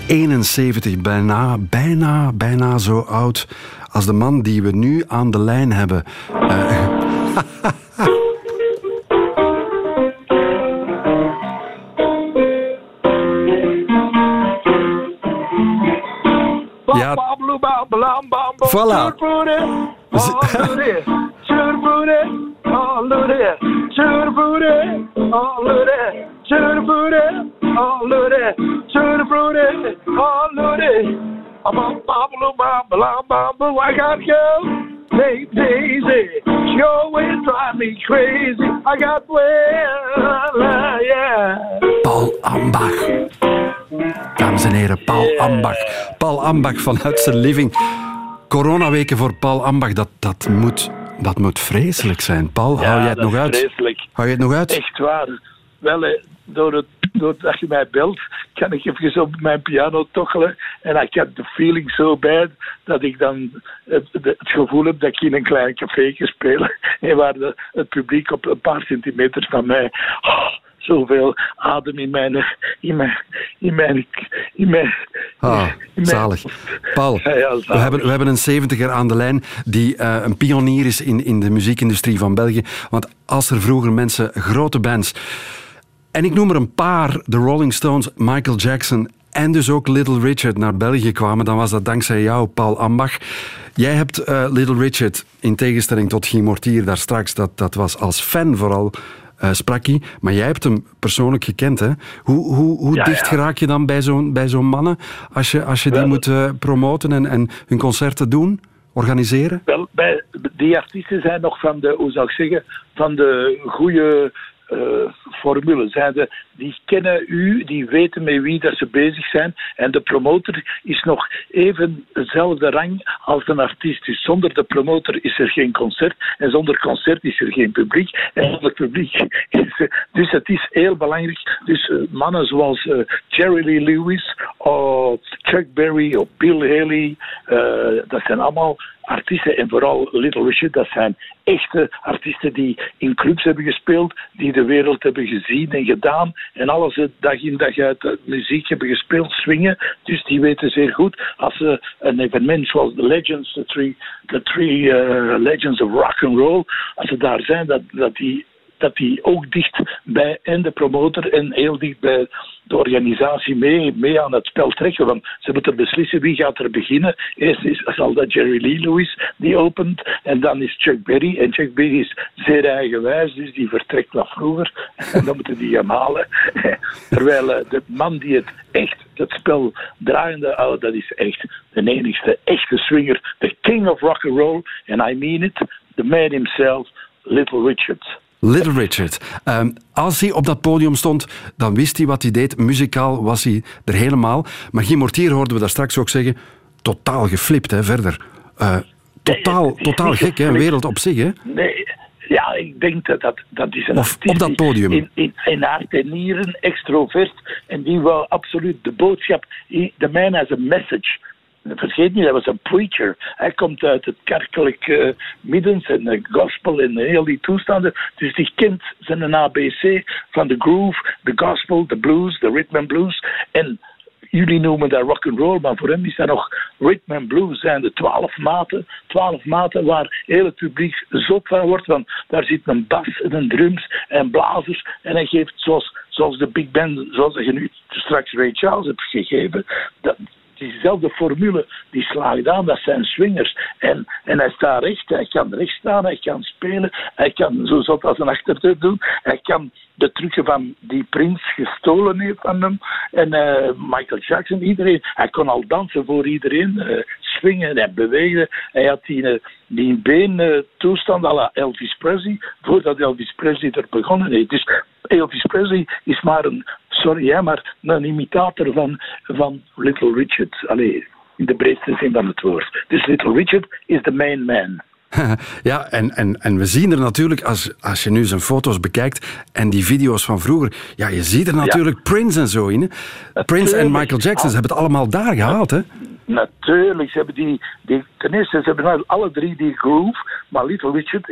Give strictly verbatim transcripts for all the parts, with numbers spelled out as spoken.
eenenzeventig, bijna, bijna, bijna zo oud als de man die we nu aan de lijn hebben. Uh, ja. Voilà. I got girl named Daisy. She always drives me crazy. I got well, yeah. Paul Ambach. Dames en heren, Paul yeah. Ambach. Paul Ambach vanuit zijn living. Coronaweken voor Paul Ambach, dat, dat, moet, dat moet vreselijk zijn. Paul, ja, hou jij het nog uit? Vreselijk. Hou je het nog uit? Echt waar. Wel, door het doordat je mij belt, kan ik even op mijn piano tokkelen en ik heb de feeling zo bad dat ik dan het, het gevoel heb dat ik in een klein café speel en waar de, het publiek op een paar centimeter van mij oh, zoveel adem in mijn in mijn in mijn in mijn, ah, in mijn zalig. Paul, ja, ja, zalig. We, hebben, we hebben een zeventiger aan de lijn die uh, een pionier is in, in de muziekindustrie van België, want als er vroeger mensen, grote bands, en ik noem er een paar, de Rolling Stones, Michael Jackson en dus ook Little Richard naar België kwamen, dan was dat dankzij jou, Paul Ambach. Jij hebt uh, Little Richard, in tegenstelling tot Guy Mortier daar straks, dat, dat was als fan vooral, uh, sprak hij, maar jij hebt hem persoonlijk gekend, hè? Hoe, hoe, hoe ja, dicht ja. geraak je dan bij zo'n, bij zo'n mannen als je, als je die Wel, moet uh, promoten en, en hun concerten doen? Organiseren? Wel, bij, die artiesten zijn nog van de, hoe zou ik zeggen, van de goede Uh, formule. Zijn de, die kennen u, die weten met wie dat ze bezig zijn en de promotor is nog even dezelfde rang als een artiest. Dus zonder de promotor is er geen concert en zonder concert is er geen publiek en zonder publiek is er... Dus het is heel belangrijk. Dus uh, mannen zoals uh, Jerry Lee Lewis of Chuck Berry of Bill Haley, uh, dat zijn allemaal artiesten en vooral Little Richard, dat zijn echte artiesten die in clubs hebben gespeeld, die de wereld hebben gezien en gedaan en alles dag in dag uit de muziek hebben gespeeld, swingen. Dus die weten zeer goed als ze een evenement zoals The Legends, the Three, the three uh, Legends of Rock and Roll, als ze daar zijn, dat, dat die dat die ook dicht bij en de promotor en heel dicht bij de organisatie mee, mee aan het spel trekken. Want ze moeten beslissen wie gaat er beginnen. Eerst is, zal dat Jerry Lee Lewis die opent en dan is Chuck Berry. En Chuck Berry is zeer eigenwijs, dus die vertrekt wat vroeger. En dan moeten die hem halen. Terwijl de man die het echt, het spel draaiende houdt, dat is echt de enigste echte swinger. The king of rock and roll. And I mean it. The man himself, Little Richard. Little Richard. Um, als hij op dat podium stond, dan wist hij wat hij deed. Muzikaal was hij er helemaal. Maar Guy Mortier hoorden we daar straks ook zeggen, totaal geflipt, hè, verder. Uh, totaal, nee, totaal gek, hè, een wereld op zich, hè? Nee, ja, ik denk dat dat, dat is een of op dat podium. In, in, in hart en nieren, extrovert, en die wou absoluut de boodschap, the man has a message. Vergeet niet, hij was een preacher. Hij komt uit het kerkelijk uh, middens en de gospel en heel die toestanden. Dus die kent zijn A B C van de groove, de gospel, de blues, de rhythm and blues. En jullie noemen dat rock and roll, maar voor hem is dat nog rhythm and blues. Zijn de twaalf maten, twaalf maten waar heel het publiek zot van wordt. Want daar zit een bas en een drums en blazers. En hij geeft zoals, zoals de big band, zoals je nu straks Ray Charles hebt gegeven. Dat, diezelfde formule, die slaagt aan, dat zijn swingers. En, en hij staat recht, hij kan recht staan, hij kan spelen, hij kan zo zot als een achterdeur doen, hij kan de trucken van die Prince gestolen heeft van hem, en uh, Michael Jackson, iedereen, hij kon al dansen voor iedereen, uh, swingen en bewegen, hij had die, uh, die been uh, toestand à la Elvis Presley, voordat Elvis Presley er begonnen heeft. Dus Elvis Presley is maar een, sorry, hè, maar een imitator van, van Little Richard. Allee, in de breedste zin van het woord. Dus Little Richard is the main man. Ja, en, en, en we zien er natuurlijk, als, als je nu zijn foto's bekijkt en die video's van vroeger, ja, je ziet er natuurlijk ja. Prince en zo in. Hè? Prince en Michael Jackson, ze hebben het allemaal daar gehaald, hè? Natuurlijk, ze hebben die, die ten eerste, ze hebben alle drie die groove, maar Little Richard,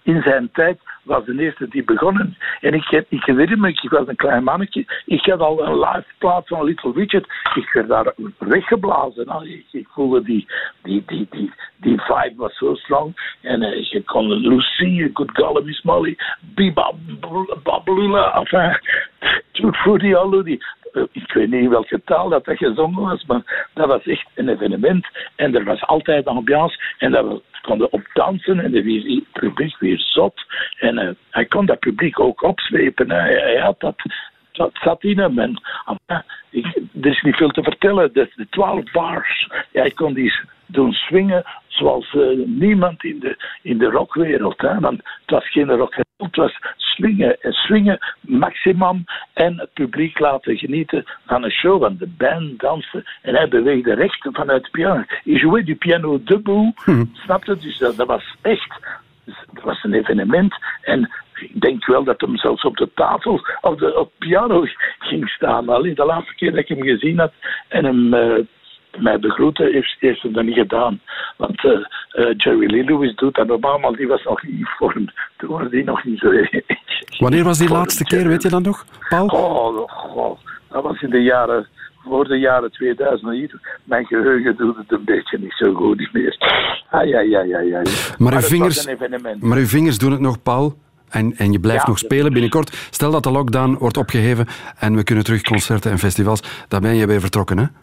in zijn tijd was de eerste die begonnen. En ik, ik herinner me, ik was een klein mannetje. Ik had al een live plaat van Little Richard. Ik werd daar weggeblazen. Ik, ik voelde die, die, die, die, die vibe was zo strong. En uh, je kon Lucy, Good Golly Miss Molly, Bebop, Babalula, enfin, Toot Fruity, Aludi. Ik weet niet in welke taal dat, dat gezongen was, maar dat was echt een evenement. En er was altijd ambiance. En dat we konden op dansen en het publiek weer zot. En uh, hij kon dat publiek ook opzwepen. Hij, hij had dat, dat zat in hem. En, uh, ik, er is niet veel te vertellen. De, de twaalf bars, hij kon die doen swingen zoals uh, niemand in de, in de rockwereld. Hè? Want het was geen rock, het was swingen en swingen maximum en het publiek laten genieten van een show, van de band dansen en hij beweegde recht vanuit de piano. Hij jouait du piano debout, hmm. snap je? Dus dat, dat was echt, dat was een evenement en ik denk wel dat hem zelfs op de tafel of de op piano ging staan. Alleen de laatste keer dat ik hem gezien had en hem uh, mij begroeten, heeft, heeft hij dat niet gedaan. Want uh, uh, Jerry Lee Lewis doet dat normaal, maar die was nog niet in vorm. Toen was die nog niet zo... Wanneer was die laatste keer, weet je dat nog, Paul? Oh, oh, dat was in de jaren... Voor de jaren tweeduizend. Hier, mijn geheugen doet het een beetje niet zo goed meer. Ah, ja, ja, ja, ja. Maar, maar, uw vingers, maar uw vingers doen het nog, Paul? En, en je blijft ja, nog spelen binnenkort. Stel dat de lockdown wordt opgeheven en we kunnen terug concerten en festivals. Dan ben je weer vertrokken, hè?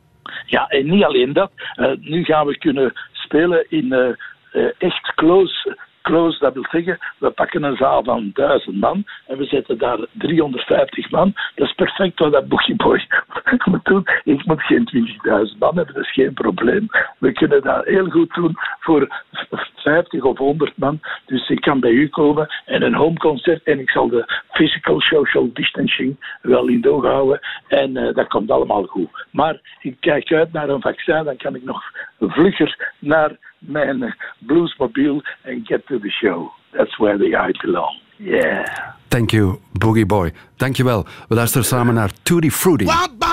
Ja, en niet alleen dat. Uh, nu gaan we kunnen spelen in uh, uh, echt close... Close, dat wil zeggen, we pakken een zaal van duizend man en we zetten daar driehonderdvijftig man. Dat is perfect wat dat Boogie Boy moet doen. Ik moet geen twintigduizend man hebben, dat is geen probleem. We kunnen dat heel goed doen voor vijftig of honderd man. Dus ik kan bij u komen en een homeconcert en ik zal de physical social distancing wel in doog houden en uh, dat komt allemaal goed. Maar ik kijk uit naar een vaccin, dan kan ik nog vlugger naar mijn bluesmobiel and get to the show. That's where the I belong. Yeah. Thank you, Boogie Boy. Dank je wel. We luisteren samen naar Tutti Frutti.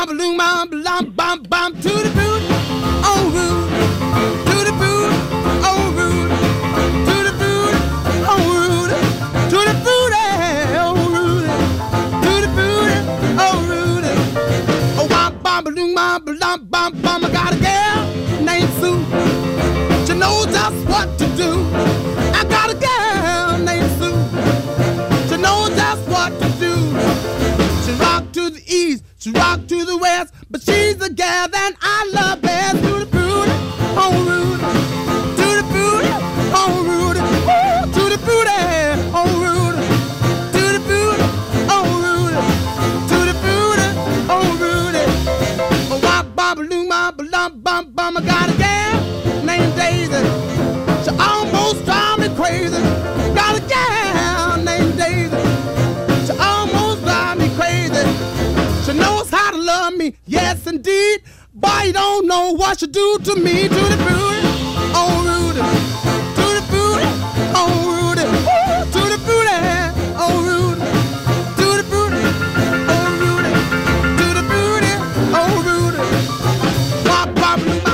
She knows just what to do. I got a girl named Sue. She knows just what to do. She rock to the east, she rock to the west, but she's the gal that I love best. To the booty, oh Rudy, to the booty, oh Rudy, ooh, to the booty, oh Rudy, to the booty, oh Rudy, to the booty, oh Rudy. Oh, wop, bop, loo, bop, bum, bum, bum. I got a gal named Daisy. She almost drive me crazy. Got a gal named Daisy. She almost drive me crazy. She knows how to love me, yes indeed. But you don't know what she do to me. To the booty, oh Rudy. To the booty, oh Rudy. Ooh, to the booty, oh Rudy. To the booty, oh Rudy. To the booty, oh Rudy. Bop, bop, bop.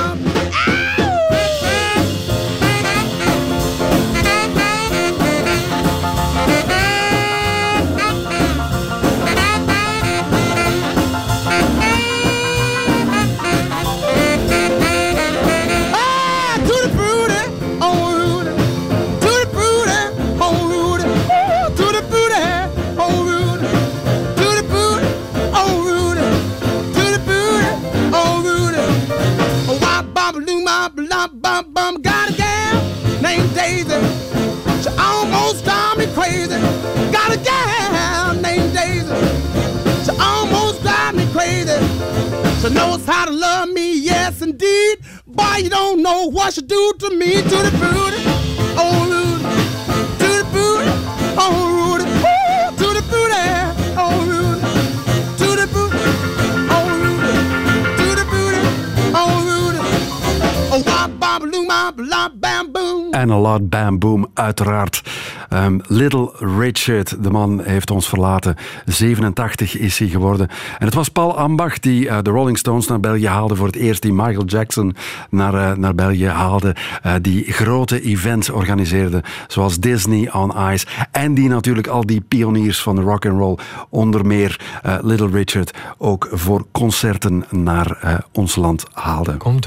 Bum, bum, got a gal named Daisy. She almost drive me crazy. Got a gal named Daisy. She almost drive me crazy. She knows how to love me, yes indeed. Boy, you don't know what she do to me. To the booty, oh Rudy. To the booty, oh Rudy. Ooh, to the booty, oh Rudy. To the booty, oh Rudy. To the booty, oh Rudy. Oh, wop, bop, loom, bop, lop, bam, boom. En A Lot Bam Boom, uiteraard. Um, Little Richard, de man heeft ons verlaten. zevenentachtig is hij geworden. En het was Paul Ambach die uh, de Rolling Stones naar België haalde voor het eerst, die Michael Jackson naar, uh, naar België haalde, uh, die grote events organiseerde, zoals Disney on Ice, en die natuurlijk al die pioniers van de rock and roll, onder meer uh, Little Richard, ook voor concerten naar uh, ons land haalde. Komt